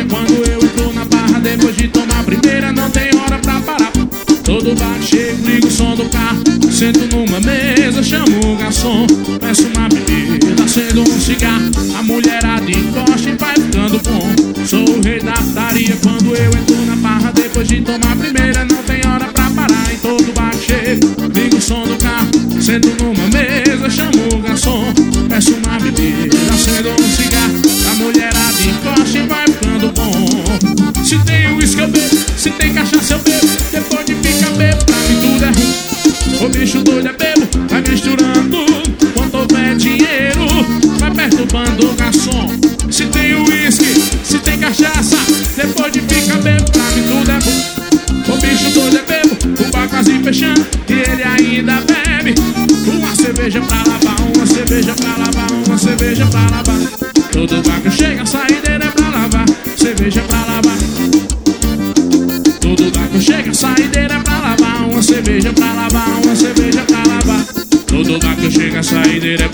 putaria quando eu entro na barra. Depois de tomar a primeira não tem hora pra parar. Todo bar chego, ligo o som do carro, sento numa mesa, chamo o garçom, peço uma bebida, acendo um cigarro. A mulherada encosta e vai ficando bom. Sou o rei da putaria quando eu entro na barra. Depois de tomar a primeira não tem hora pra parar. Em todo bar chego, ligo o som do carro, sento numa mesa, chamo o garçom, peço uma bebida, acendo um cigarro. A mulherada encosta e vai ficando bom. Se tem uísque eu bebo, se tem cachaça eu bebo. Depois de ficar bebo, pra mim tudo é ruim. O bicho doido é bebo, vai misturando. Quando houver dinheiro, vai perturbando o garçom. Se tem uísque, se tem cachaça, depois de ficar bebo, pra mim tudo é ruim. O bicho doido é bebo, o bar quase fechando e ele ainda bebe. Uma cerveja pra lavar, uma cerveja pra lavar, uma cerveja pra lavar. Todo bar que chega, a saideira é pra lavar, cerveja pra lavar. Todo bar que chega, a saideira é pra lavar, uma cerveja pra lavar, uma cerveja pra lavar. Todo bar que chega, a saideira é